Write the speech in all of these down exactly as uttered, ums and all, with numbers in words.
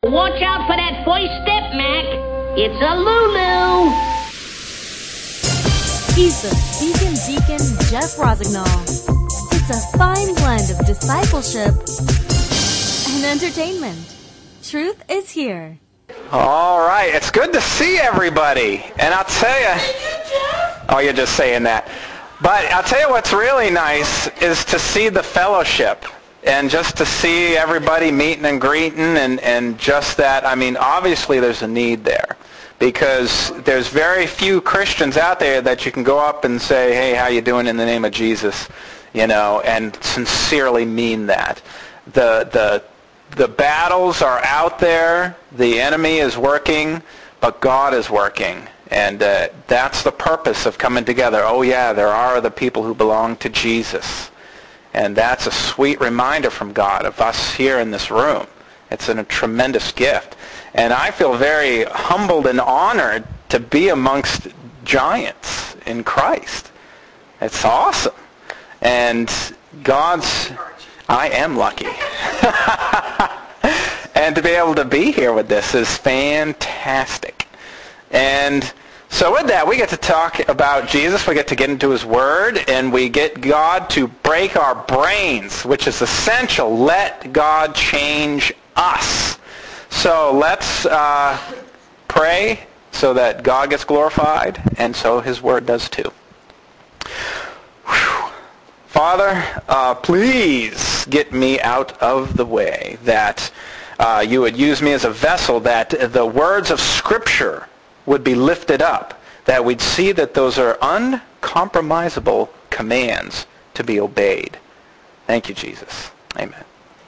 Watch out for that first step, Mac. It's a Lulu. He's the Beacon Deacon Jeff Rosignol. It's a fine blend of discipleship and entertainment. Truth is here. All right, it's good to see everybody. And I'll tell you, oh, you're just saying that. But I'll tell you what's really nice is to see the fellowship and just to see everybody meeting and greeting and, and just that. I mean, obviously there's a need there because there's very few Christians out there that you can go up and say, hey, how you doing in the name of Jesus, you know, and sincerely mean that. The, the, the battles are out there. The enemy is working, but God is working. And uh, that's the purpose of coming together. Oh, yeah, there are other people who belong to Jesus. And that's a sweet reminder from God of us here in this room. It's a tremendous gift. And I feel very humbled and honored to be amongst giants in Christ. It's awesome. And God's... I am lucky. And to be able to be here with this is fantastic. And so with that, we get to talk about Jesus. We get to get into His Word, and we get God to break our brains, which is essential. Let God change us. So let's uh, pray so that God gets glorified, and so His Word does too. Whew. Father, uh, please get me out of the way, that uh, you would use me as a vessel, that the words of Scripture would be lifted up, that we'd see that those are uncompromisable commands to be obeyed. Thank you, Jesus. Amen.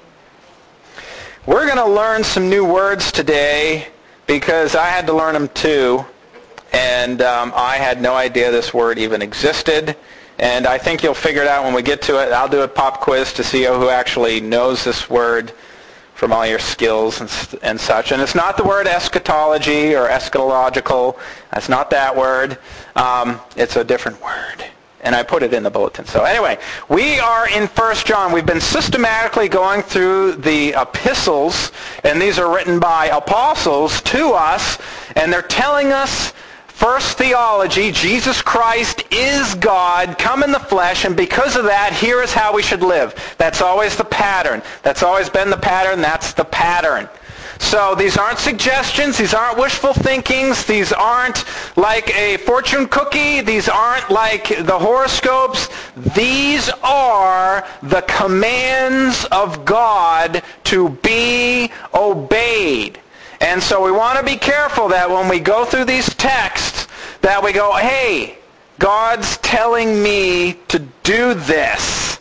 We're going to learn some new words today because I had to learn them too, and um, I had no idea this word even existed. And I think you'll figure it out when we get to it. I'll do a pop quiz to see who actually knows this word from all your skills and, and such. And it's not the word eschatology or eschatological. That's not that word. Um, it's a different word. And I put it in the bulletin. So anyway, we are in First John. We've been systematically going through the epistles, and these are written by apostles to us, and they're telling us first theology, Jesus Christ is God, come in the flesh, and because of that, here is how we should live. That's always the pattern. That's always been the pattern. That's the pattern. So these aren't suggestions. These aren't wishful thinkings. These aren't like a fortune cookie. These aren't like the horoscopes. These are the commands of God to be obeyed. And so we want to be careful that when we go through these texts, that we go, hey, God's telling me to do this.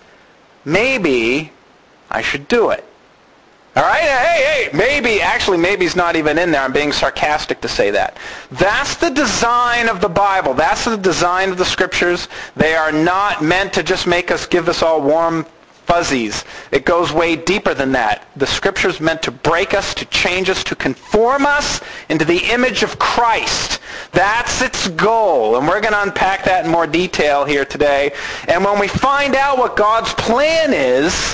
Maybe I should do it. All right? Hey, hey, maybe, actually maybe's not even in there. I'm being sarcastic to say that. That's the design of the Bible. That's the design of the Scriptures. They are not meant to just make us, give us all warm fuzzies. It goes way deeper than that. The Scripture's meant to break us, to change us, to conform us into the image of Christ. That's its goal. And we're going to unpack that in more detail here today. And when we find out what God's plan is,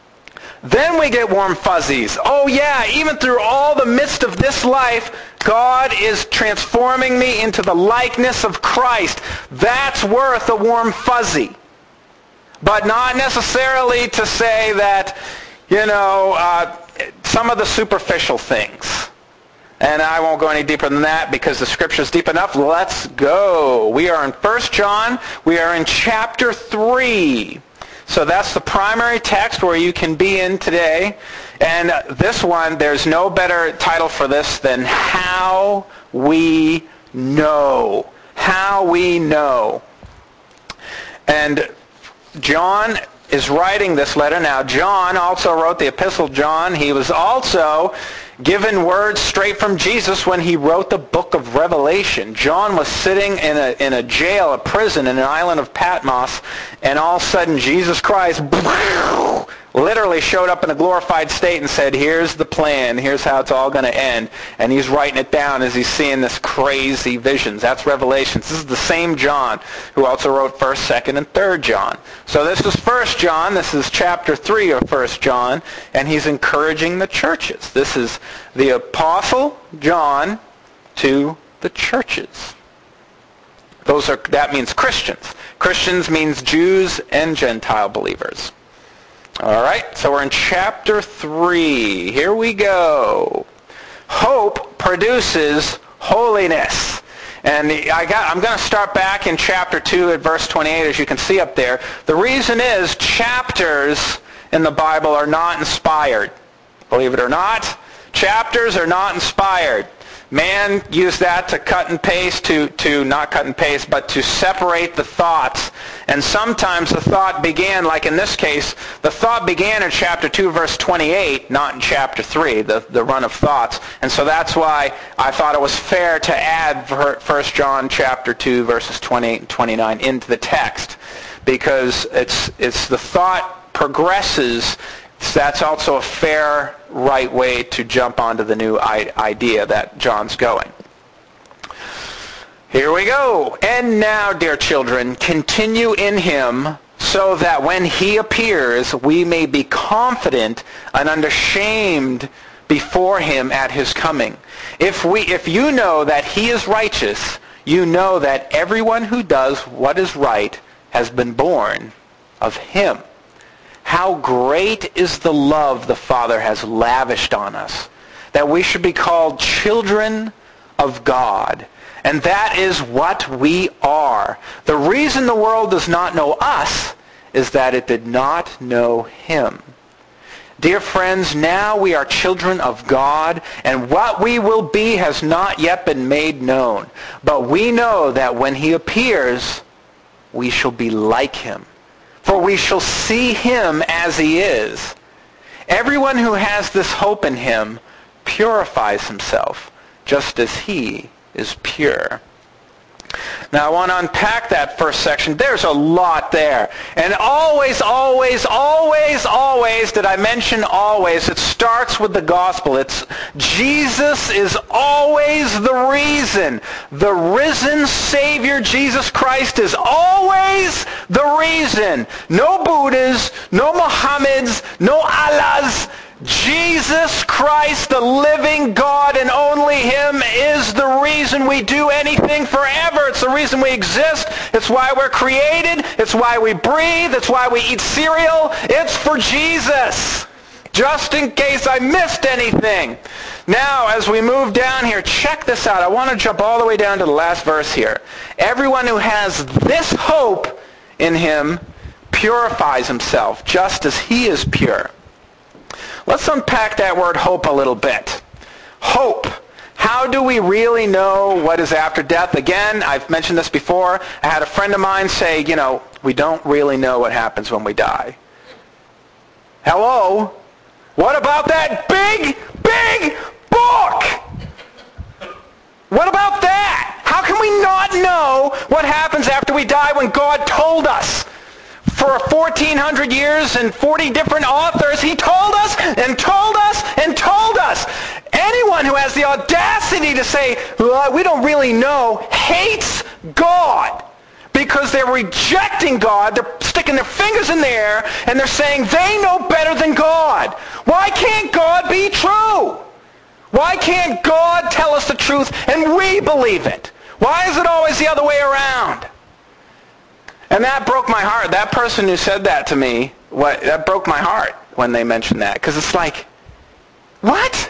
then we get warm fuzzies. Oh yeah, even through all the midst of this life, God is transforming me into the likeness of Christ. That's worth a warm fuzzy. But not necessarily to say that, you know, uh, some of the superficial things. And I won't go any deeper than that because the Scripture's deep enough. Let's go. We are in First John. We are in chapter three. So that's the primary text where you can be in today. And this one, there's no better title for this than How We Know. How We Know. And John is writing this letter. Now, John also wrote the Epistle John. He was also given words straight from Jesus when he wrote the book of Revelation. John was sitting in a in a jail, a prison in an island of Patmos, and all of a sudden Jesus Christ literally showed up in a glorified state and said, here's the plan, here's how it's all going to end. And he's writing it down as he's seeing this crazy visions. That's Revelations. This is the same John who also wrote first, second, and third John. So this is First John. This is chapter three of First John, and he's encouraging the churches. This is the Apostle John to the churches. Those are, that means Christians. Christians means Jews and Gentile believers. All right, so we're in chapter three. Here we go. Hope produces holiness. And I got, I'm going to start back in chapter two at verse twenty-eight, as you can see up there. The reason is chapters in the Bible are not inspired. Believe it or not, chapters are not inspired. Man used that to cut and paste, to, to not cut and paste, but to separate the thoughts. And sometimes the thought began, like in this case, the thought began in chapter two, verse twenty-eight, not in chapter three, the, the run of thoughts. And so that's why I thought it was fair to add First John chapter two, verses twenty-eight and twenty-nine into the text, because it's it's the thought progresses. So that's also a fair, right way to jump onto the new idea that John's going. Here we go. And now, dear children, continue in him, so that when he appears, we may be confident and unashamed before him at his coming. If we, if you know that he is righteous, you know that everyone who does what is right has been born of him. How great is the love the Father has lavished on us, that we should be called children of God. And that is what we are. The reason the world does not know us is that it did not know him. Dear friends, now we are children of God, and what we will be has not yet been made known. But we know that when he appears, we shall be like him. For we shall see him as he is. Everyone who has this hope in him purifies himself, just as he is pure. Now I want to unpack that first section. There's a lot there. And always, always, always, always, did I mention always, it starts with the gospel. It's Jesus is always the reason. The risen Savior, Jesus Christ, is always the reason. No Buddhas, no Mohammeds, no Allahs. Jesus Christ, the living God, and only him is the reason we do anything forever. It's the reason we exist. It's why we're created. It's why we breathe. It's why we eat cereal. It's for Jesus. Just in case I missed anything. Now, as we move down here, check this out. I want to jump all the way down to the last verse here. Everyone who has this hope in him purifies himself, just as he is pure. Let's unpack that word hope a little bit. Hope. How do we really know what is after death? Again, I've mentioned this before. I had a friend of mine say, you know, we don't really know what happens when we die. Hello? What about that big, big book? What about that? How can we not know what happens after we die when God told us? For fourteen hundred years and forty different authors, he told us and told us and told us. Anyone who has the audacity to say, well, we don't really know, hates God. Because they're rejecting God, they're sticking their fingers in the air, and they're saying they know better than God. Why can't God be true? Why can't God tell us the truth and we believe it? Why is it always the other way around? And that broke my heart. That person who said that to me, what, that broke my heart when they mentioned that. Because it's like, what?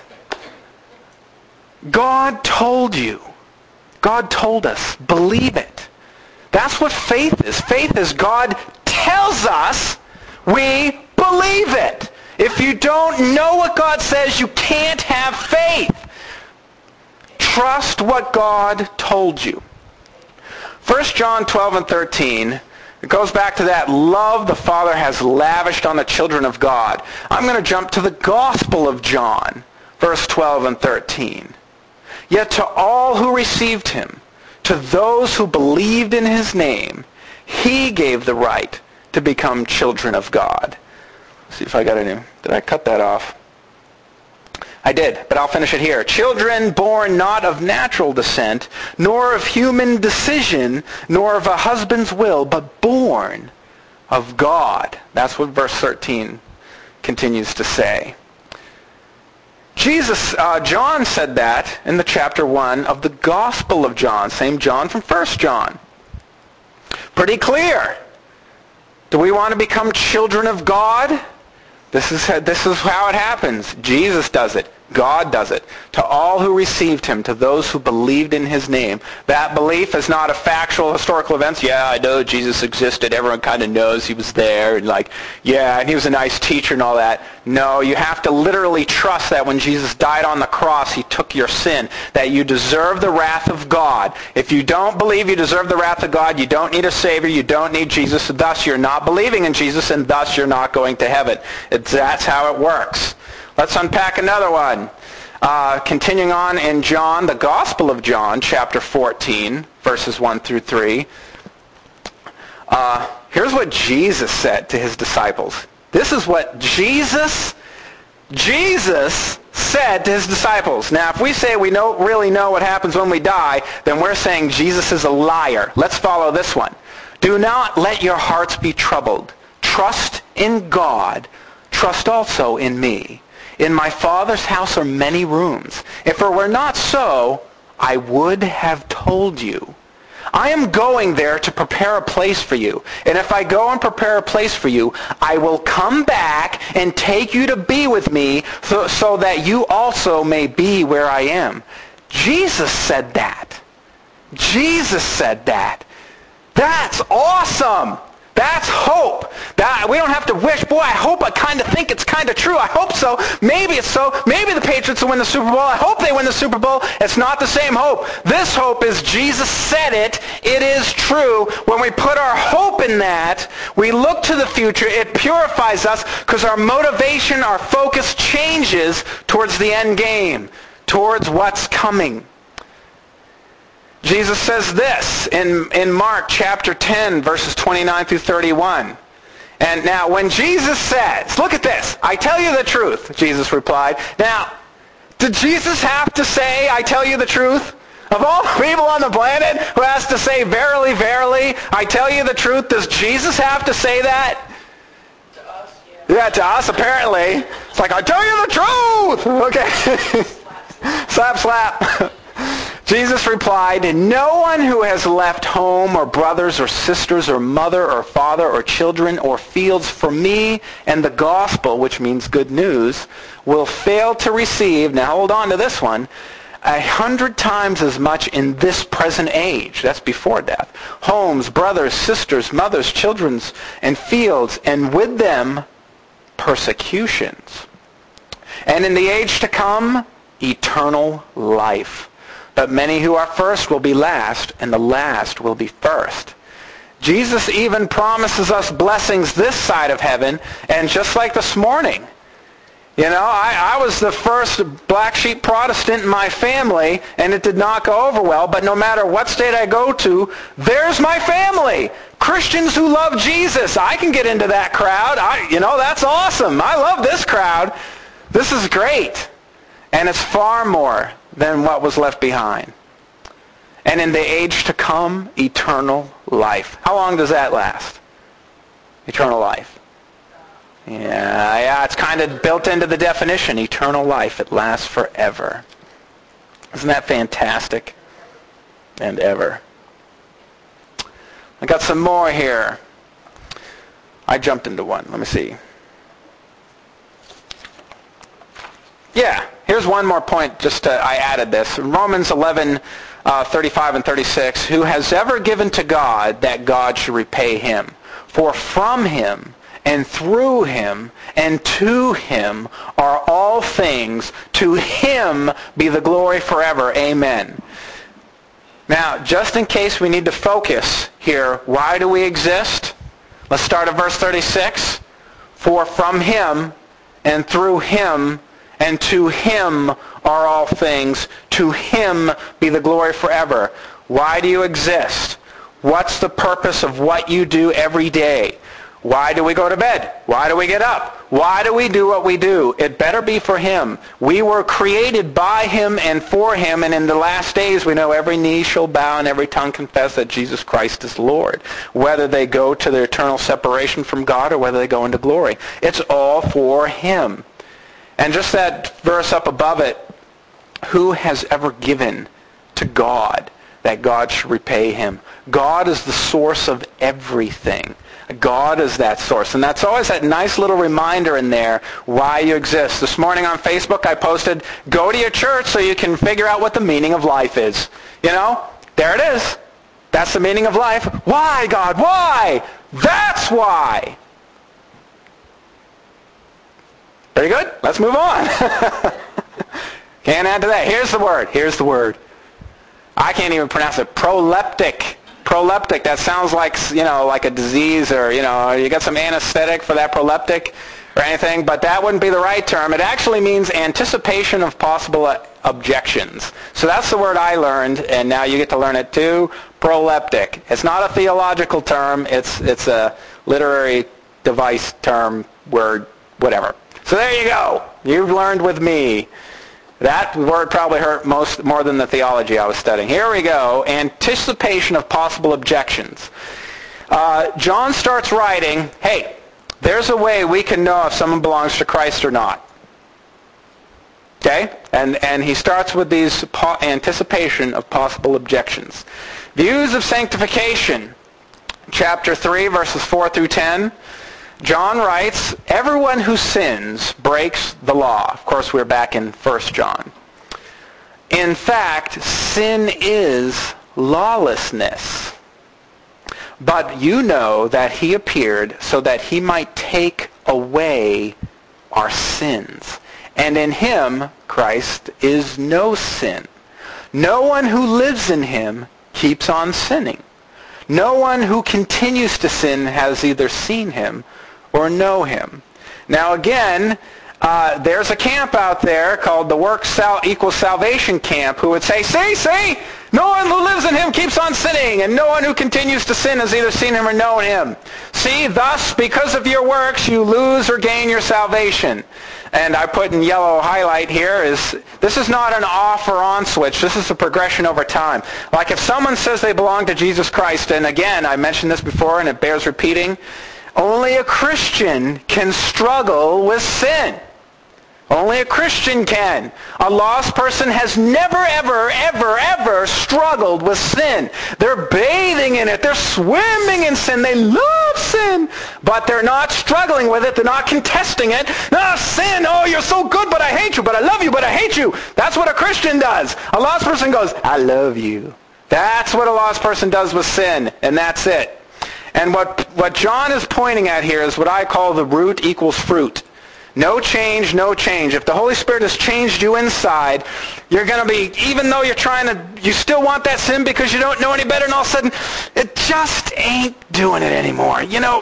God told you. God told us. Believe it. That's what faith is. Faith is God tells us, we believe it. If you don't know what God says, you can't have faith. Trust what God told you. First John twelve and thirteen, it goes back to that love the Father has lavished on the children of God. I'm going to jump to the Gospel of John, verse twelve and thirteen. Yet to all who received him, to those who believed in his name, he gave the right to become children of God. See if I got any. Did I cut that off? I did, but I'll finish it here. Children born not of natural descent, nor of human decision, nor of a husband's will, but born of God. That's what verse thirteen continues to say. Jesus, uh, John said that in the chapter one of the Gospel of John. Same John from First John. Pretty clear. Do we want to become children of God? This is, this is how it happens. Jesus does it. God does it. To all who received him, to those who believed in his name. That belief is not a factual historical events. Yeah, I know Jesus existed. Everyone kind of knows he was there. And like, yeah, and he was a nice teacher and all that. No, you have to literally trust that when Jesus died on the cross, he took your sin. That you deserve the wrath of God. If you don't believe you deserve the wrath of God, you don't need a Savior, you don't need Jesus, and thus you're not believing in Jesus, and thus you're not going to heaven. It's, that's how it works. Let's unpack another one. Uh, continuing on in John, the Gospel of John, chapter fourteen, verses one through three. Uh, here's what Jesus said to his disciples. This is what Jesus, Jesus said to his disciples. Now, if we say we don't really know what happens when we die, then we're saying Jesus is a liar. Let's follow this one. Do not let your hearts be troubled. Trust in God. Trust also in me. In my Father's house are many rooms. If it were not so, I would have told you. I am going there to prepare a place for you. And if I go and prepare a place for you, I will come back and take you to be with me so, so that you also may be where I am. Jesus said that. Jesus said that. That's awesome. That's hope. That, we don't have to wish, boy, I hope, I kind of think it's kind of true. I hope so. Maybe it's so. Maybe the Patriots will win the Super Bowl. I hope they win the Super Bowl. It's not the same hope. This hope is Jesus said it. It is true. When we put our hope in that, we look to the future. It purifies us because our motivation, our focus changes towards the end game, towards what's coming. Jesus says this in, in Mark chapter ten, verses twenty-nine through thirty-one. And now when Jesus says, look at this, I tell you the truth, Jesus replied. Now, did Jesus have to say, I tell you the truth? Of all the people on the planet who has to say, verily, verily, I tell you the truth, does Jesus have to say that? To us, yeah. Yeah, to us apparently. It's like, I tell you the truth! Okay. Slap, slap. Jesus replied, no one who has left home or brothers or sisters or mother or father or children or fields for me and the gospel, which means good news, will fail to receive, now hold on to this one, a hundred times as much in this present age, that's before death, homes, brothers, sisters, mothers, children, and fields, and with them persecutions. And in the age to come, eternal life. But many who are first will be last, and the last will be first. Jesus even promises us blessings this side of heaven, and just like this morning, you know, I, I was the first black sheep Protestant in my family, and it did not go over well, but no matter what state I go to, there's my family. Christians who love Jesus. I can get into that crowd. I, you know, that's awesome. I love this crowd. This is great. And it's far more than what was left behind. And in the age to come, eternal life. How long does that last? Eternal life. Yeah, yeah, it's kind of built into the definition. Eternal life. It lasts forever. Isn't that fantastic? And ever. I got some more here. I jumped into one. Let me see. Yeah, here's one more point. Just uh, I added this. Romans eleven, uh, thirty-five and thirty-six. Who has ever given to God that God should repay him? For from him and through him and to him are all things. To him be the glory forever. Amen. Now, just in case we need to focus here, why do we exist? Let's start at verse thirty-six. For from him and through him and to him are all things. To him be the glory forever. Why do you exist? What's the purpose of what you do every day? Why do we go to bed? Why do we get up? Why do we do what we do? It better be for him. We were created by him and for him, and in the last days we know every knee shall bow and every tongue confess that Jesus Christ is Lord. Whether they go to their eternal separation from God or whether they go into glory. It's all for him. And just that verse up above it, who has ever given to God that God should repay him? God is the source of everything. God is that source. And that's always that nice little reminder in there why you exist. This morning on Facebook I posted, go to your church so you can figure out what the meaning of life is. You know, there it is. That's the meaning of life. Why, God? Why? That's why. Very good. Let's move on. Can't add to that. Here's the word. Here's the word. I can't even pronounce it. Proleptic. Proleptic, that sounds like, you know, like a disease, or, you know, you got some anesthetic for that proleptic or anything, but that wouldn't be the right term. It actually means anticipation of possible objections. So that's the word I learned, and now you get to learn it too. Proleptic. It's not a theological term. It's it's a literary device term, word, whatever. So there you go. You've learned with me. That word probably hurt most more than the theology I was studying. Here we go. Anticipation of possible objections. Uh, John starts writing, hey, there's a way we can know if someone belongs to Christ or not. Okay? And, and he starts with these po- anticipation of possible objections. Views of sanctification. Chapter three, verses four through ten. John writes, everyone who sins breaks the law. Of course, we're back in First John. In fact, sin is lawlessness. But you know that he appeared so that he might take away our sins. And in him, Christ, is no sin. No one who lives in him keeps on sinning. No one who continues to sin has either seen him or know him. Now again, uh, there's a camp out there called the Work sal- Equals Salvation camp who would say, see, see, no one who lives in him keeps on sinning, and no one who continues to sin has either seen him or known him. See, thus, because of your works, you lose or gain your salvation. And I put in yellow highlight here is, this is not an off or on switch. This is a progression over time. Like if someone says they belong to Jesus Christ, and again, I mentioned this before and it bears repeating, only a Christian can struggle with sin. Only a Christian can. A lost person has never, ever, ever, ever struggled with sin. They're bathing in it. They're swimming in sin. They love sin. But they're not struggling with it. They're not contesting it. No, sin, oh, you're so good, but I hate you. But I love you, but I hate you. That's what a Christian does. A lost person goes, I love you. That's what a lost person does with sin. And that's it. And what, what John is pointing at here is what I call the root equals fruit. No change, no change. If the Holy Spirit has changed you inside, you're going to be, even though you're trying to, you still want that sin because you don't know any better, and all of a sudden, it just ain't doing it anymore. You know,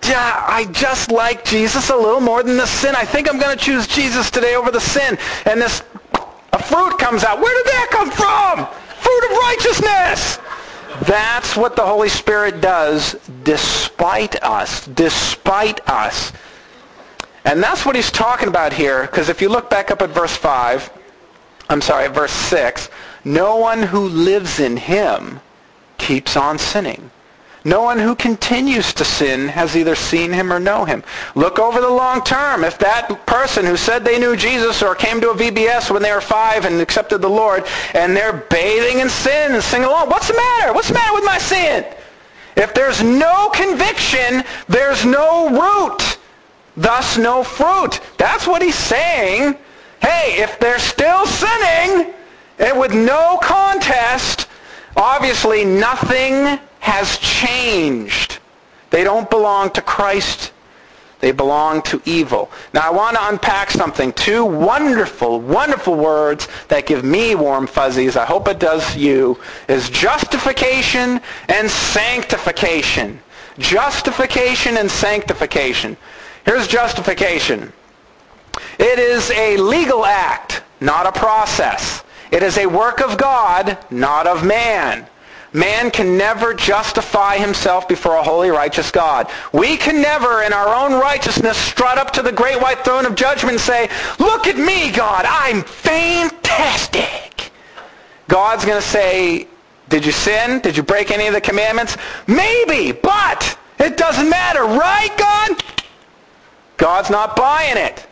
I just like Jesus a little more than the sin. I think I'm going to choose Jesus today over the sin. And this, a fruit comes out. Where did that come from? Fruit of righteousness. That's what the Holy Spirit does despite us, despite us. And that's what he's talking about here, because if you look back up at verse five, I'm sorry, at verse six, no one who lives in him keeps on sinning. No one who continues to sin has either seen him or know him. Look over the long term. If that person who said they knew Jesus or came to a V B S when they were five and accepted the Lord, and they're bathing in sin and singing along, what's the matter? What's the matter with my sin? If there's no conviction, there's no root. Thus no fruit. That's what he's saying. Hey, if they're still sinning, and with no contest, obviously nothing has changed. They don't belong to Christ. They belong to evil. Now I want to unpack something. Two wonderful, wonderful words that give me warm fuzzies. I hope it does you. Is justification and sanctification. Justification and sanctification. Here's justification. It is a legal act, not a process. It is a work of God, not of man. Man can never justify himself before a holy, righteous God. We can never, in our own righteousness, strut up to the great white throne of judgment and say, look at me, God, I'm fantastic. God's going to say, did you sin? Did you break any of the commandments? Maybe, but it doesn't matter, right, God? God's not buying it.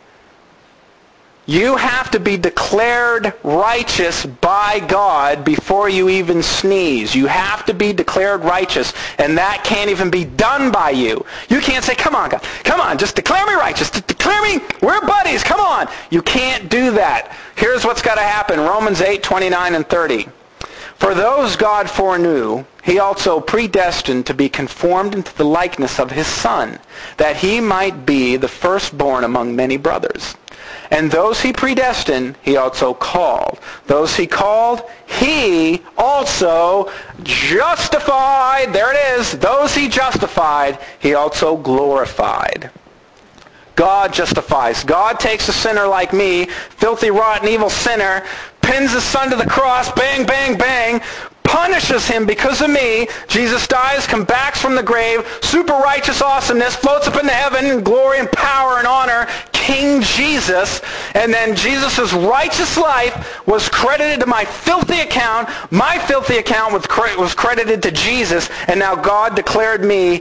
You have to be declared righteous by God before you even sneeze. You have to be declared righteous, and that can't even be done by you. You can't say, come on, God, come on, just declare me righteous. Just declare me, we're buddies, come on. You can't do that. Here's what's got to happen, Romans eight, twenty-nine and thirty. For those God foreknew, he also predestined to be conformed into the likeness of his Son, that he might be the firstborn among many brothers. And those he predestined, he also called. Those he called, he also justified. There it is. Those he justified, he also glorified. God justifies. God takes a sinner like me, filthy, rotten, evil sinner, pins his Son to the cross, bang, bang, bang, punishes him because of me. Jesus dies, comes back from the grave, super righteous awesomeness, floats up into heaven in glory and power and honor, King Jesus. And then Jesus' righteous life was credited to my filthy account. My filthy account was, cre- was credited to Jesus. And now God declared me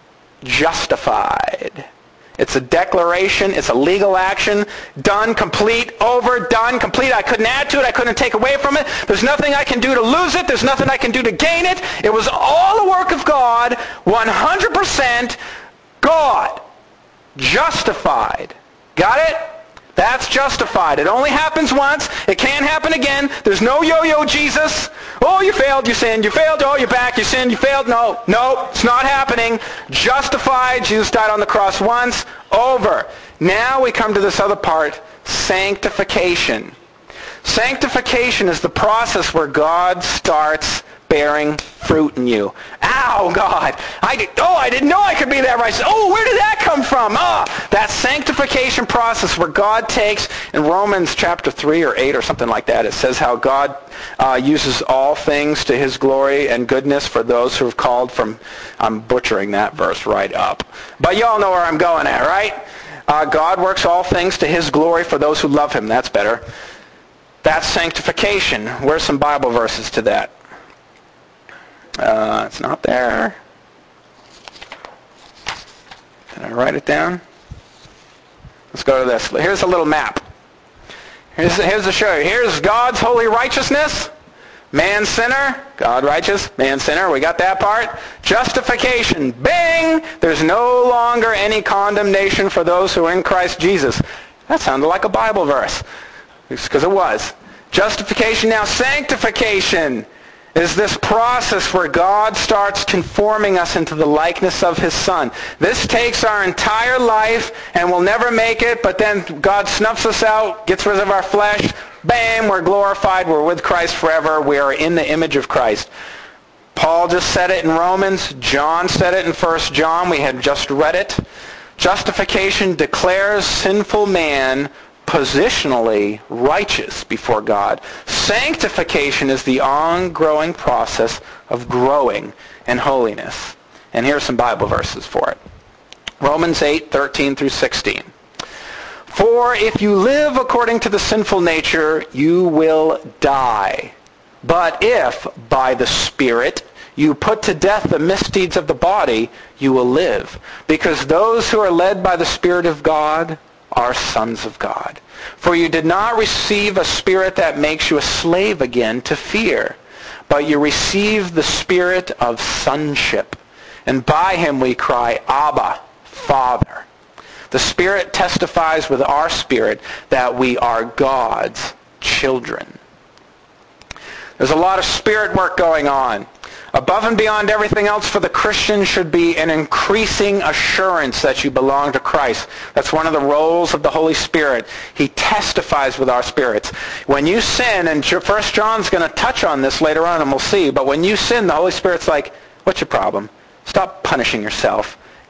justified. It's a declaration. It's a legal action. Done, complete, over, done, complete. I couldn't add to it. I couldn't take away from it. There's nothing I can do to lose it. There's nothing I can do to gain it. It was all the work of God, one hundred percent God. Justified. Got it? That's justified. It only happens once. It can't happen again. There's no yo-yo Jesus. Oh, you failed, you sinned, you failed, oh, you're back, you sinned, you failed. No, no, it's not happening. Justified. Jesus died on the cross once. Over. Now we come to this other part, sanctification. Sanctification is the process where God starts bearing fruit in you. Ow, God. I did, oh, I didn't know I could be that righteous. Oh, where did that come from? Ah, oh, that sanctification process where God takes, in Romans chapter three or eight or something like that, it says how God uh, uses all things to his glory and goodness for those who have called from, I'm butchering that verse right up. But y'all know where I'm going at, right? Uh, God works all things to his glory for those who love him. That's better. That's sanctification. Where's some Bible verses to that? Uh, it's not there. Did I write it down? Let's go to this. Here's a little map. Here's, here's to show you. Here's God's holy righteousness. Man sinner. God righteous. Man sinner. We got that part. Justification. Bing! There's no longer any condemnation for those who are in Christ Jesus. That sounded like a Bible verse. Because it was. Justification. Now sanctification is this process where God starts conforming us into the likeness of his Son. This takes our entire life and we'll never make it, but then God snuffs us out, gets rid of our flesh, bam, we're glorified, we're with Christ forever, we are in the image of Christ. Paul just said it in Romans, John said it in First John, we had just read it. Justification declares sinful man positionally righteous before God. Sanctification is the ongoing process of growing in holiness. And here are some Bible verses for it. Romans eight, thirteen through sixteen. For if you live according to the sinful nature, you will die. But if by the Spirit you put to death the misdeeds of the body, you will live. Because those who are led by the Spirit of God are sons of God. For you did not receive a spirit that makes you a slave again to fear, but you received the spirit of sonship. And by him we cry, Abba, Father. The Spirit testifies with our spirit that we are God's children. There's a lot of spirit work going on. Above and beyond everything else for the Christian should be an increasing assurance that you belong to Christ. That's one of the roles of the Holy Spirit. He testifies with our spirits. When you sin, and First John's going to touch on this later on and we'll see, but when you sin, the Holy Spirit's like, what's your problem? Stop punishing yourself.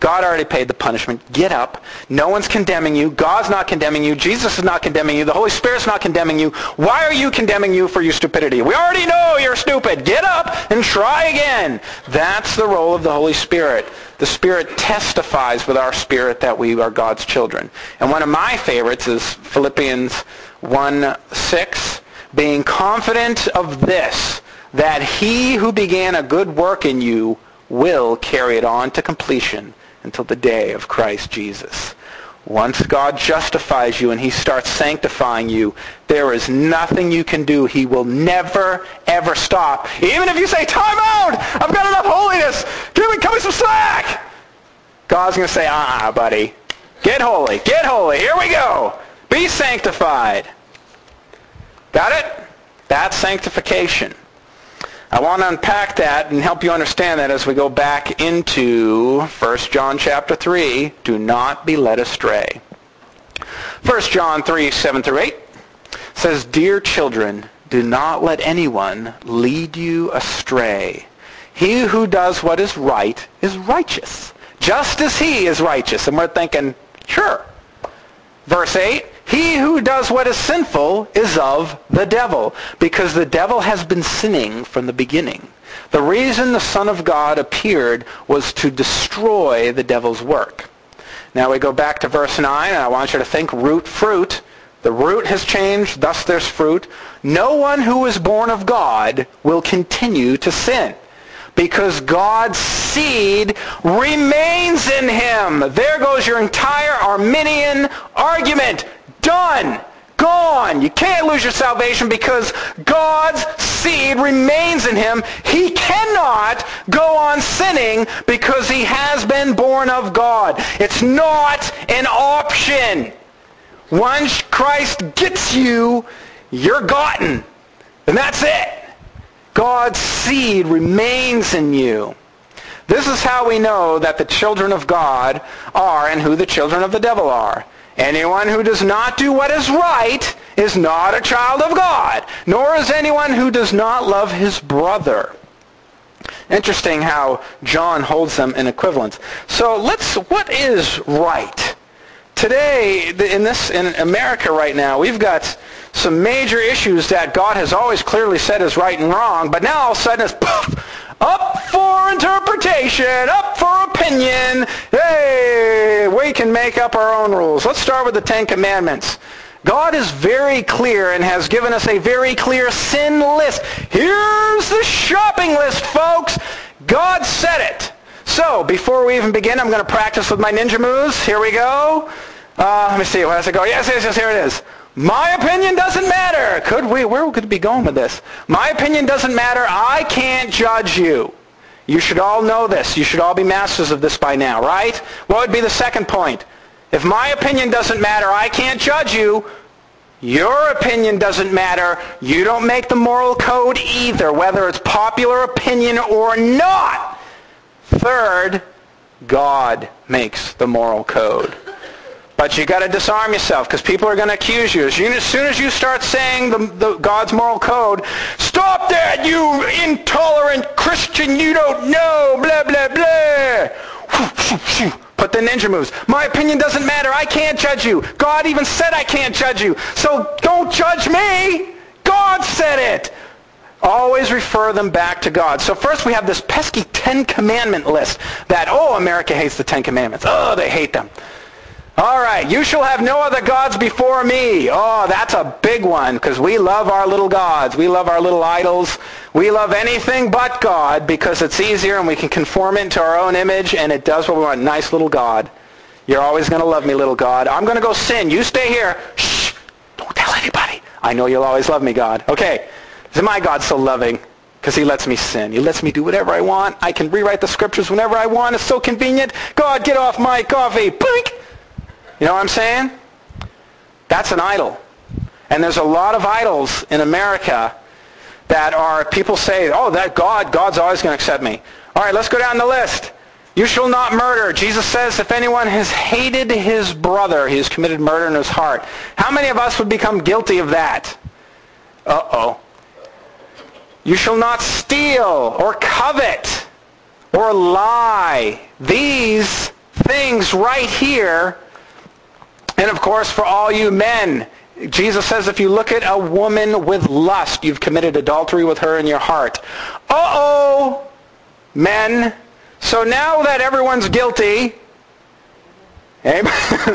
God already paid the punishment. Get up. No one's condemning you. God's not condemning you. Jesus is not condemning you. The Holy Spirit's not condemning you. Why are you condemning you for your stupidity? We already know you're stupid. Get up and try again. That's the role of the Holy Spirit. The Spirit testifies with our spirit that we are God's children. And one of my favorites is Philippians one six, being confident of this, that he who began a good work in you will carry it on to completion until the day of Christ Jesus. Once God justifies you and he starts sanctifying you, there is nothing you can do. He will never, ever stop. Even if you say, time out! I've got enough holiness! Give me, cut me some slack! God's going to say, ah, buddy. Get holy. Get holy. Here we go. Be sanctified. Got it? That's sanctification. I want to unpack that and help you understand that as we go back into First John chapter three. Do not be led astray. First John three, seven through eight says, Dear children, do not let anyone lead you astray. He who does what is right is righteous, just as he is righteous. And we're thinking, sure. Verse eight, he who does what is sinful is of the devil, because the devil has been sinning from the beginning. The reason the Son of God appeared was to destroy the devil's work. Now we go back to verse nine, and I want you to think root, fruit. The root has changed, thus there's fruit. No one who is born of God will continue to sin, because God's seed remains in him. There goes your entire Arminian argument. Done. Gone. You can't lose your salvation because God's seed remains in him. He cannot go on sinning because he has been born of God. It's not an option. Once Christ gets you, you're gotten. And that's it. God's seed remains in you. This is how we know that the children of God are and who the children of the devil are. Anyone who does not do what is right is not a child of God, nor is anyone who does not love his brother. Interesting how John holds them in equivalence. So let's, what is right? Today, in this, in America right now, we've got some major issues that God has always clearly said is right and wrong, but now all of a sudden it's poof, up for interpretation, up for opinion. Hey, we can make up our own rules. Let's start with the Ten Commandments. God is very clear and has given us a very clear sin list. Here's the shopping list, folks. God said it. So, before we even begin, I'm going to practice with my ninja moves. Here we go. Uh, let me see. Where does it go? Yes, yes, yes, here it is. My opinion doesn't matter. Could we? Where could we be going with this? My opinion doesn't matter. I can't judge you. You should all know this. You should all be masters of this by now, right? What would be the second point? If my opinion doesn't matter, I can't judge you. Your opinion doesn't matter. You don't make the moral code either, whether it's popular opinion or not. Third, God makes the moral code. But you got to disarm yourself because people are going to accuse you. As, you. as soon as you start saying the, the God's moral code, stop that, you intolerant Christian, you don't know, blah, blah, blah. Put the ninja moves. My opinion doesn't matter. I can't judge you. God even said I can't judge you. So don't judge me. God said it. Always refer them back to God. So first we have this pesky Ten Commandment list that, oh, America hates the Ten Commandments. Oh, they hate them. All right, you shall have no other gods before me. Oh, that's a big one because we love our little gods. We love our little idols. We love anything but God because it's easier and we can conform it to our own image and it does what we want. Nice little God. You're always going to love me, little God. I'm going to go sin. You stay here. Shh. Don't tell anybody. I know you'll always love me, God. Okay. Isn't my God so loving? Because he lets me sin. He lets me do whatever I want. I can rewrite the scriptures whenever I want. It's so convenient. God, get off my coffee. Blink. You know what I'm saying? That's an idol. And there's a lot of idols in America that are, people say, oh, that God, God's always going to accept me. All right, let's go down the list. You shall not murder. Jesus says if anyone has hated his brother, he has committed murder in his heart. How many of us would become guilty of that? Uh-oh. You shall not steal or covet or lie. These things right here. And of course, for all you men, Jesus says if you look at a woman with lust, you've committed adultery with her in your heart. Uh-oh, men. So now that everyone's guilty, clear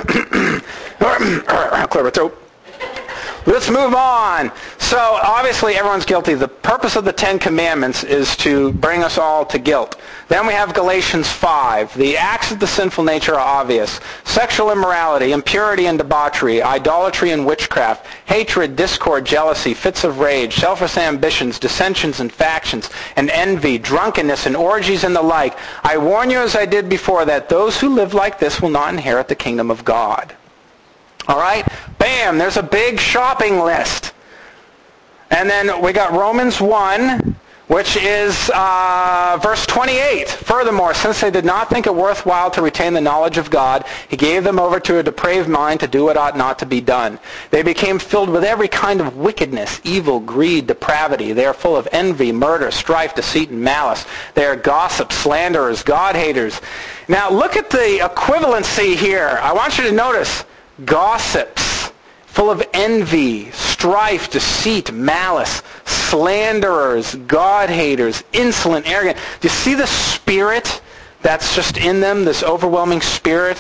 my throat. Let's move on. So obviously everyone's guilty. The purpose of the Ten Commandments is to bring us all to guilt. Then we have Galatians five. The acts of the sinful nature are obvious. Sexual immorality, impurity and debauchery, idolatry and witchcraft, hatred, discord, jealousy, fits of rage, selfish ambitions, dissensions and factions, and envy, drunkenness and orgies and the like. I warn you, as I did before, that those who live like this will not inherit the kingdom of God. All right? Bam, there's a big shopping list. And then we got Romans one, which is uh, verse twenty-eight. Furthermore, since they did not think it worthwhile to retain the knowledge of God, he gave them over to a depraved mind to do what ought not to be done. They became filled with every kind of wickedness, evil, greed, depravity. They are full of envy, murder, strife, deceit, and malice. They are gossips, slanderers, God-haters. Now look at the equivalency here. I want you to notice gossips, full of envy, strife, deceit, malice, slanderers, God-haters, insolent, arrogant. Do you see the spirit that's just in them, this overwhelming spirit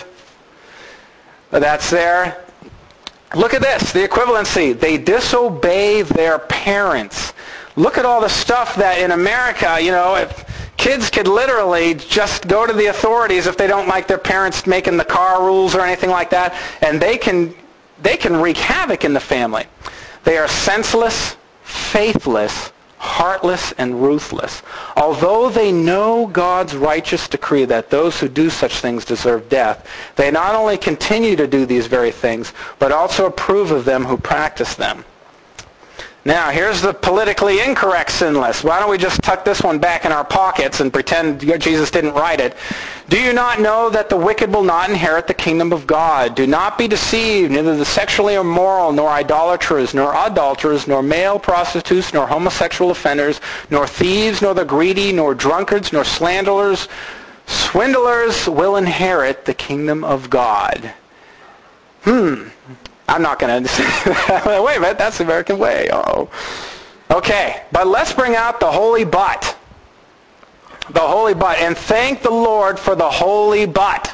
that's there? Look at this, the equivalency. They disobey their parents. Look at all the stuff that in America, you know, if kids could literally just go to the authorities if they don't like their parents making the car rules or anything like that, and they can they can wreak havoc in the family. They are senseless, faithless, heartless, and ruthless. Although they know God's righteous decree that those who do such things deserve death, they not only continue to do these very things, but also approve of them who practice them. Now, here's the politically incorrect sin list. Why don't we just tuck this one back in our pockets and pretend Jesus didn't write it? Do you not know that the wicked will not inherit the kingdom of God? Do not be deceived. Neither the sexually immoral, nor idolaters, nor adulterers, nor male prostitutes, nor homosexual offenders, nor thieves, nor the greedy, nor drunkards, nor slanderers, swindlers will inherit the kingdom of God. Hmm. I'm not going to wait a minute, that's the American way. Uh-oh. Okay, but let's bring out the holy but. The holy but. And thank the Lord for the holy but.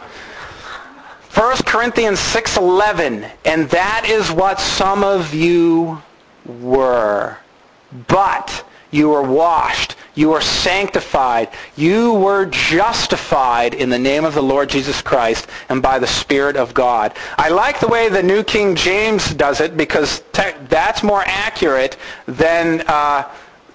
First Corinthians six eleven. And that is what some of you were. But you were washed. You were sanctified. You were justified in the name of the Lord Jesus Christ and by the Spirit of God. I like the way the New King James does it because te- that's more accurate than, uh,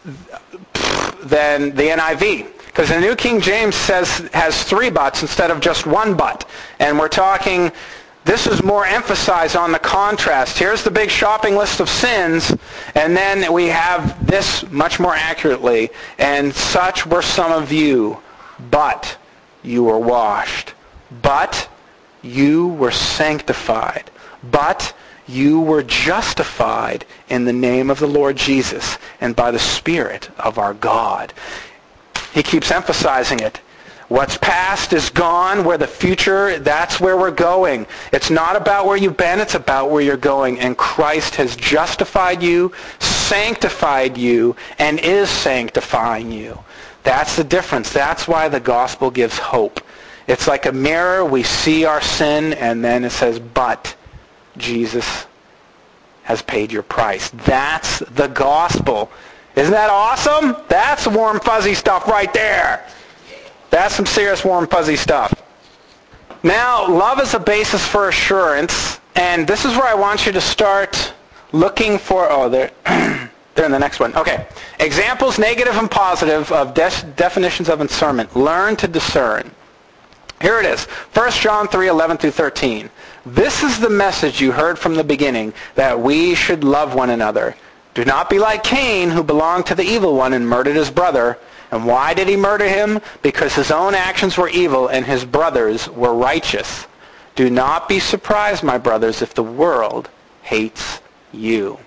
than the N I V. Because the New King James says has three buts instead of just one but. And we're talking... This is more emphasized on the contrast. Here's the big shopping list of sins, and then we have this much more accurately. And such were some of you, but you were washed. But you were sanctified. But you were justified in the name of the Lord Jesus and by the Spirit of our God. He keeps emphasizing it. What's past is gone. Where the future, that's where we're going. It's not about where you've been, it's about where you're going. And Christ has justified you, sanctified you, and is sanctifying you. That's the difference. That's why the gospel gives hope. It's like a mirror. We see our sin, and then it says, but Jesus has paid your price. That's the gospel. Isn't that awesome? That's warm, fuzzy stuff right there. That's some serious warm, fuzzy stuff. Now, love is a basis for assurance, and this is where I want you to start looking for, oh, they're, they're in the next one. Okay. Examples, negative and positive, of de- definitions of discernment. Learn to discern. Here it is. First John three, eleven through thirteen. This is the message you heard from the beginning, that we should love one another. Do not be like Cain, who belonged to the evil one and murdered his brother. And why did he murder him? Because his own actions were evil and his brothers were righteous. Do not be surprised, my brothers, if the world hates you.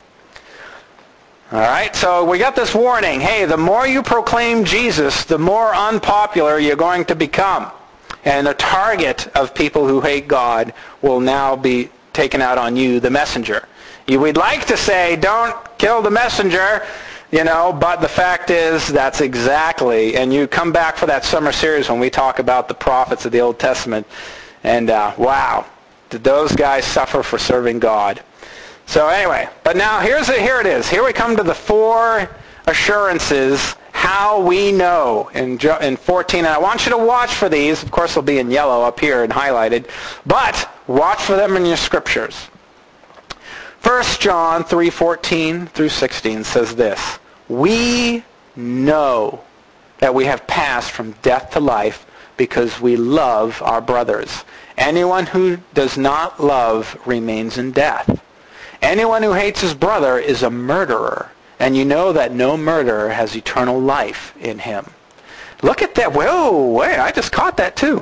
All right, so we got this warning. Hey, the more you proclaim Jesus, the more unpopular you're going to become. And the target of people who hate God will now be taken out on you, the messenger. You, we'd like to say, don't kill the messenger, you know, but the fact is that's exactly, and you come back for that summer series when we talk about the prophets of the Old Testament, and uh, wow, did those guys suffer for serving God. So anyway, but now here's it, here it is. Here we come to the four assurances how we know in, in fourteen. And I want you to watch for these. Of course, they'll be in yellow up here and highlighted. But watch for them in your scriptures. First John three fourteen through sixteen says this. We know that we have passed from death to life because we love our brothers. Anyone who does not love remains in death. Anyone who hates his brother is a murderer, and you know that no murderer has eternal life in him. Look at that. Whoa, wait, I just caught that too.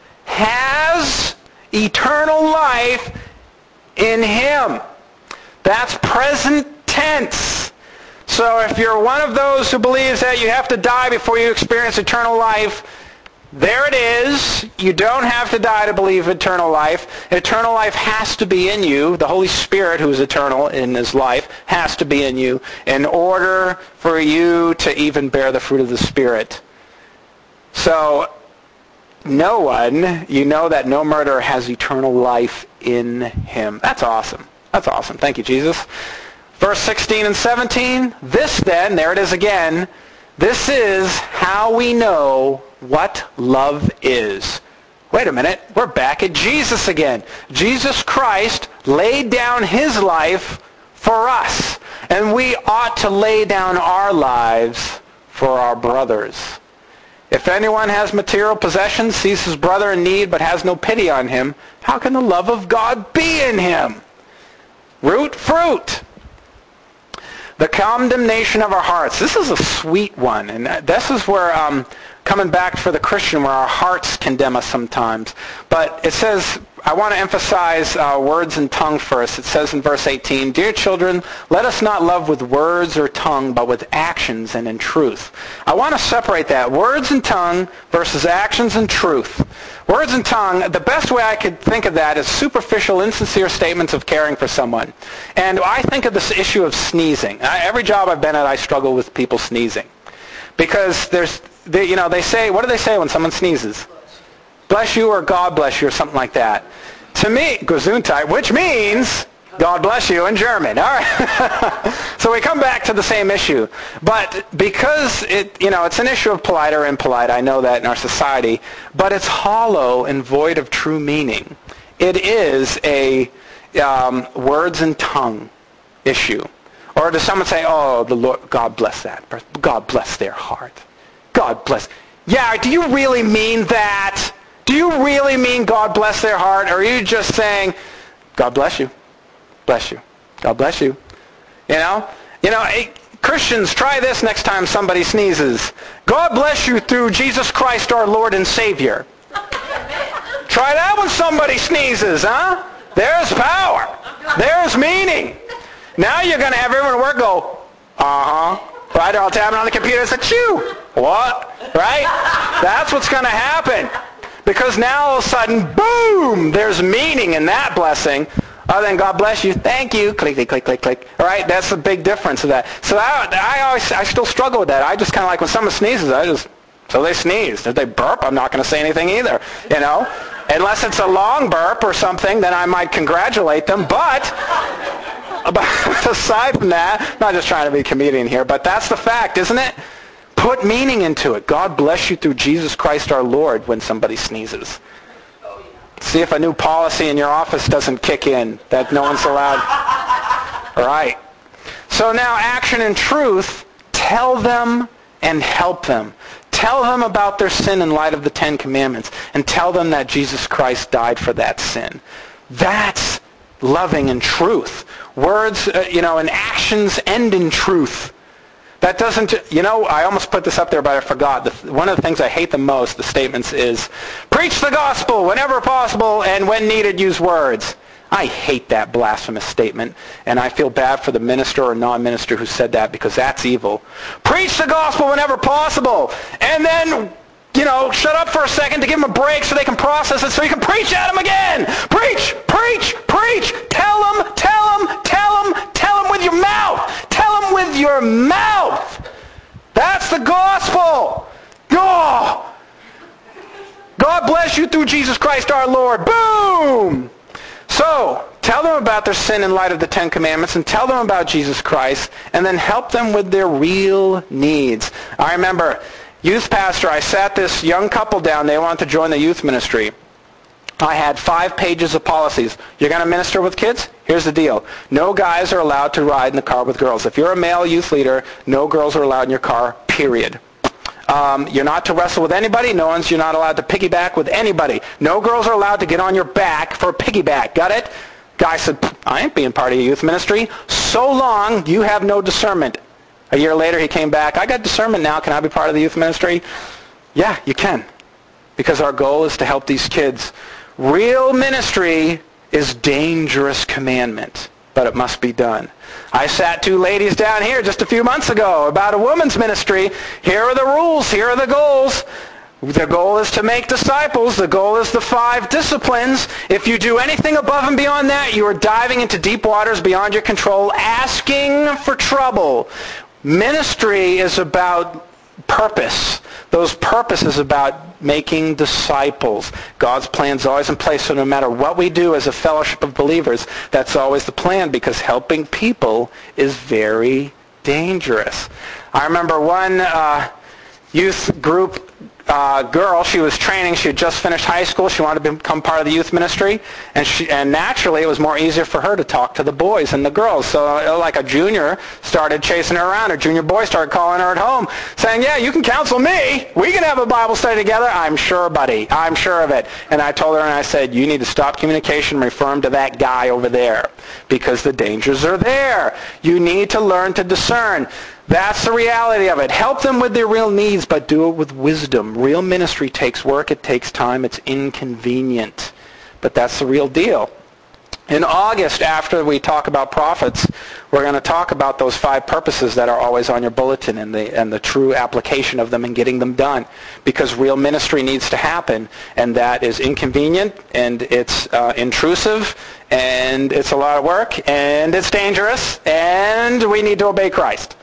Has eternal life in him. That's present tense. So if you're one of those who believes that you have to die before you experience eternal life, there it is. You don't have to die to believe eternal life. Eternal life has to be in you. The Holy Spirit, who is eternal in his life, has to be in you in order for you to even bear the fruit of the Spirit. So no one, you know that no murderer has eternal life in him. That's awesome. That's awesome. Thank you, Jesus. Verse sixteen and seventeen. This then, there it is again, this is how we know what love is. Wait a minute, we're back at Jesus again. Jesus Christ laid down his life for us, and we ought to lay down our lives for our brothers. If anyone has material possessions, sees his brother in need, but has no pity on him, how can the love of God be in him? Root fruit. The condemnation of our hearts. This is a sweet one, and this is where um, coming back for the Christian, where our hearts condemn us sometimes. But it says, I want to emphasize uh, words and tongue first. It says in verse eighteen, Dear children, let us not love with words or tongue, but with actions and in truth. I want to separate that. Words and tongue versus actions and truth. Words and tongue, the best way I could think of that is superficial, insincere statements of caring for someone. And I think of this issue of sneezing. I, every job I've been at, I struggle with people sneezing. Because there's, they, you know, they say, what do they say when someone sneezes? Bless you or God bless you or something like that. To me, Gesundheit, which means God bless you in German. All right. So we come back to the same issue. But because it, you know, it's an issue of polite or impolite, I know that in our society, but it's hollow and void of true meaning. It is a um, words and tongue issue. Or does someone say, oh, the Lord, God bless that person. God bless their heart. God bless. Yeah, do you really mean that? Do you really mean God bless their heart? Or are you just saying, God bless you? Bless you. God bless you. You know? You know, hey, Christians, try this next time somebody sneezes. God bless you through Jesus Christ our Lord and Savior. Try that when somebody sneezes, huh? There's power. There's meaning. Now you're going to have everyone at work go, uh-huh. Right? Or I'll tap it on the computer and say, chew. What? Right? That's what's going to happen. Because now all of a sudden, boom, there's meaning in that blessing. Other than God bless you, thank you, click, click, click, click, click. All right, that's the big difference of that. So I, I always, I still struggle with that. I just kind of like when someone sneezes, I just, so they sneeze. If they burp, I'm not going to say anything either, you know. Unless it's a long burp or something, then I might congratulate them. But, but aside from that, I'm not just trying to be a comedian here, but that's the fact, isn't it? Put meaning into it. God bless you through Jesus Christ our Lord when somebody sneezes. See if a new policy in your office doesn't kick in, that no one's allowed. All right. So now action and truth, tell them and help them. Tell them about their sin in light of the Ten Commandments, and tell them that Jesus Christ died for that sin. That's loving in truth. Words, uh, you know, and actions end in truth. That doesn't, you know, I almost put this up there, but I forgot. The, one of the things I hate the most, the statements, is preach the gospel whenever possible and when needed use words. I hate that blasphemous statement, and I feel bad for the minister or non-minister who said that because that's evil. Preach the gospel whenever possible, and then you know, shut up for a second to give them a break so they can process it so you can preach at them again. Preach, preach, preach. Tell them, tell them, tell them, tell them with your mouth. Tell them with your mouth. That's the gospel. Oh. God bless you through Jesus Christ our Lord. Boom! So, tell them about their sin in light of the Ten Commandments and tell them about Jesus Christ and then help them with their real needs. I remember, youth pastor, I sat this young couple down. They wanted to join the youth ministry. I had five pages of policies. You're going to minister with kids? Here's the deal. No guys are allowed to ride in the car with girls. If you're a male youth leader, no girls are allowed in your car, period. Um, you're not to wrestle with anybody. No one's, you're not allowed to piggyback with anybody. No girls are allowed to get on your back for a piggyback. Got it? Guy said, I ain't being part of your youth ministry. So long you have no discernment. A year later he came back. I got discernment now. Can I be part of the youth ministry? Yeah, you can. Because our goal is to help these kids. Real ministry is dangerous commandment, but it must be done. I sat two ladies down here just a few months ago about a women's ministry. Here are the rules. Here are the goals. The goal is to make disciples. The goal is the five disciplines. If you do anything above and beyond that, you are diving into deep waters beyond your control, asking for trouble. Ministry is about purpose. Those purposes about making disciples. God's plan's always in place, so no matter what we do as a fellowship of believers, that's always the plan, because helping people is very dangerous. I remember one uh, youth group uh, girl, she was training, she had just finished high school, she wanted to become part of the youth ministry, and she, and naturally it was more easier for her to talk to the boys and the girls. So uh, like a junior started chasing her around, her junior boy started calling her at home, saying, yeah, you can counsel me, we can have a Bible study together. I'm sure, buddy, I'm sure of it. And I told her, and I said, you need to stop communication and refer him to that guy over there, because the dangers are there. You need to learn to discern. That's the reality of it. Help them with their real needs, but do it with wisdom. Real ministry takes work, it takes time, it's inconvenient. But that's the real deal. In August, after we talk about prophets, we're going to talk about those five purposes that are always on your bulletin and the, and the true application of them and getting them done. Because real ministry needs to happen, and that is inconvenient, and it's uh, intrusive, and it's a lot of work, and it's dangerous, and we need to obey Christ.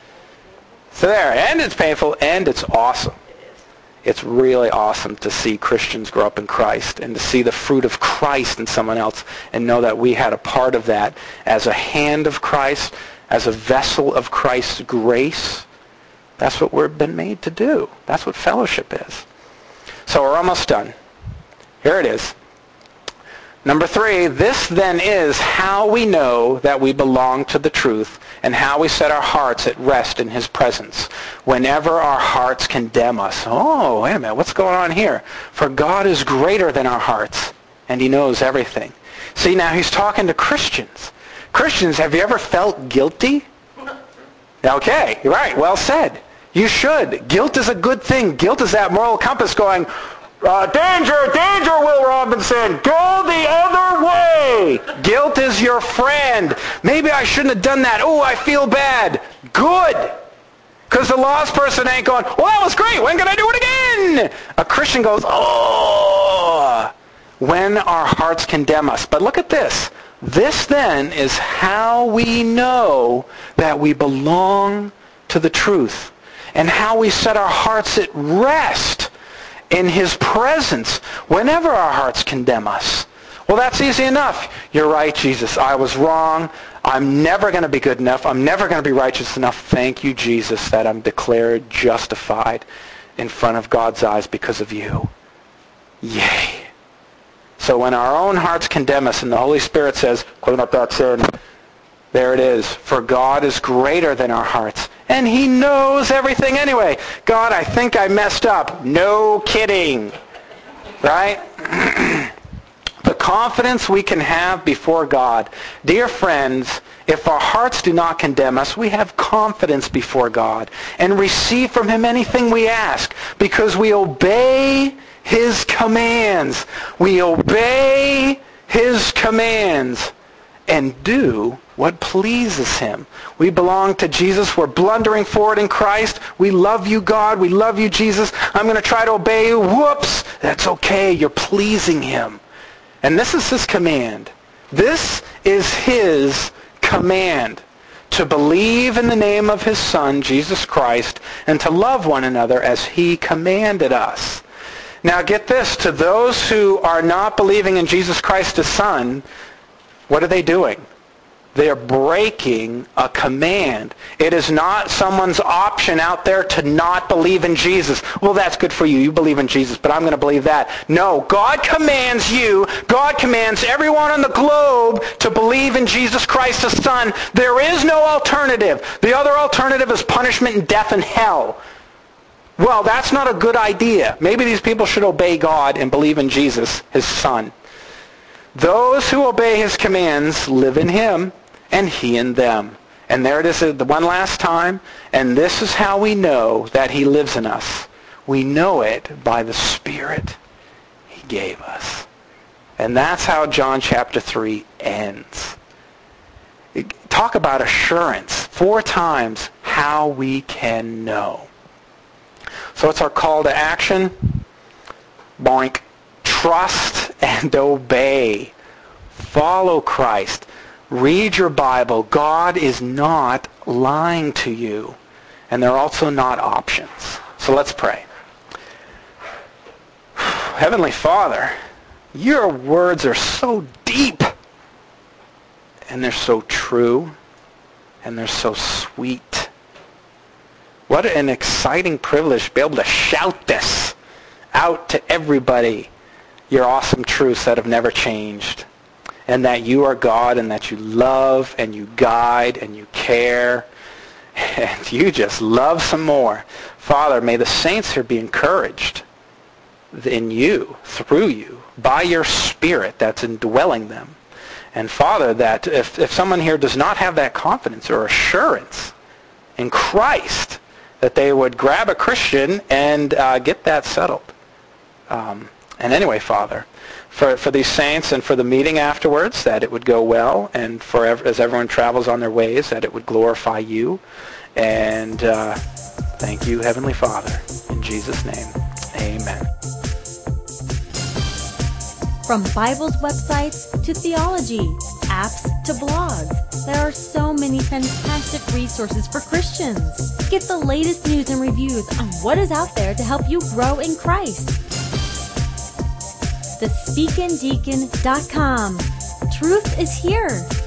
So there, and it's painful, and it's awesome. It's really awesome to see Christians grow up in Christ and to see the fruit of Christ in someone else and know that we had a part of that as a hand of Christ, as a vessel of Christ's grace. That's what we've been made to do. That's what fellowship is. So we're almost done. Here it is. Number three, this then is how we know that we belong to the truth and how we set our hearts at rest in his presence whenever our hearts condemn us. Oh, wait a minute, what's going on here? For God is greater than our hearts, and he knows everything. See, now he's talking to Christians. Christians, have you ever felt guilty? Okay, right, well said. You should. Guilt is a good thing. Guilt is that moral compass going, Uh, danger, danger, Will Robinson. Go the other way. Guilt is your friend. Maybe I shouldn't have done that. Oh, I feel bad. Good. Because the lost person ain't going, well, that was great. When can I do it again? A Christian goes, oh, when our hearts condemn us. But look at this. This then is how we know that we belong to the truth and how we set our hearts at rest in his presence whenever our hearts condemn us. Well, that's easy enough. You're right, Jesus. I was wrong. I'm never going to be good enough. I'm never going to be righteous enough. Thank you, Jesus, that I'm declared justified in front of God's eyes because of you. Yay. So when our own hearts condemn us and the Holy Spirit says, clean up that sin, there it is. For God is greater than our hearts. And he knows everything anyway. God, I think I messed up. No kidding. Right? The confidence we can have before God. Dear friends, if our hearts do not condemn us, we have confidence before God and receive from him anything we ask because we obey his commands. We obey his commands and do What pleases him? We belong to Jesus. We're blundering forward in Christ. We love you, God. We love you, Jesus. I'm going to try to obey you. Whoops! That's okay. You're pleasing him. And this is his command. This is his command. To believe in the name of his Son, Jesus Christ, and to love one another as he commanded us. Now get this, to those who are not believing in Jesus Christ as Son, what are they doing? They are breaking a command. It is not someone's option out there to not believe in Jesus. Well, that's good for you. You believe in Jesus, but I'm going to believe that. No, God commands you, God commands everyone on the globe to believe in Jesus Christ as Son. There is no alternative. The other alternative is punishment and death and hell. Well, that's not a good idea. Maybe these people should obey God and believe in Jesus, his Son. Those who obey his commands live in him, and he in them. And there it is the one last time. And this is how we know that he lives in us. We know it by the Spirit he gave us. And that's how John chapter three ends. Talk about assurance. Four times how we can know. So it's our call to action. Boink. Trust and obey. Follow Christ. Read your Bible. God is not lying to you. And they're also not options. So let's pray. Heavenly Father, your words are so deep. And they're so true. And they're so sweet. What an exciting privilege to be able to shout this out to everybody. Your awesome truths that have never changed. And that you are God, and that you love, and you guide, and you care, and you just love some more. Father, may the saints here be encouraged in you, through you, by your Spirit that's indwelling them. And Father, that if, if someone here does not have that confidence or assurance in Christ, that they would grab a Christian and uh, get that settled. Um, and anyway, Father, For, for these saints and for the meeting afterwards, that it would go well, and for ev- as everyone travels on their ways, that it would glorify you. And uh, thank you, Heavenly Father. In Jesus' name, amen. From Bibles websites to theology, apps to blogs, there are so many fantastic resources for Christians. Get the latest news and reviews on what is out there to help you grow in Christ. the speakin deacon dot com. Truth is here.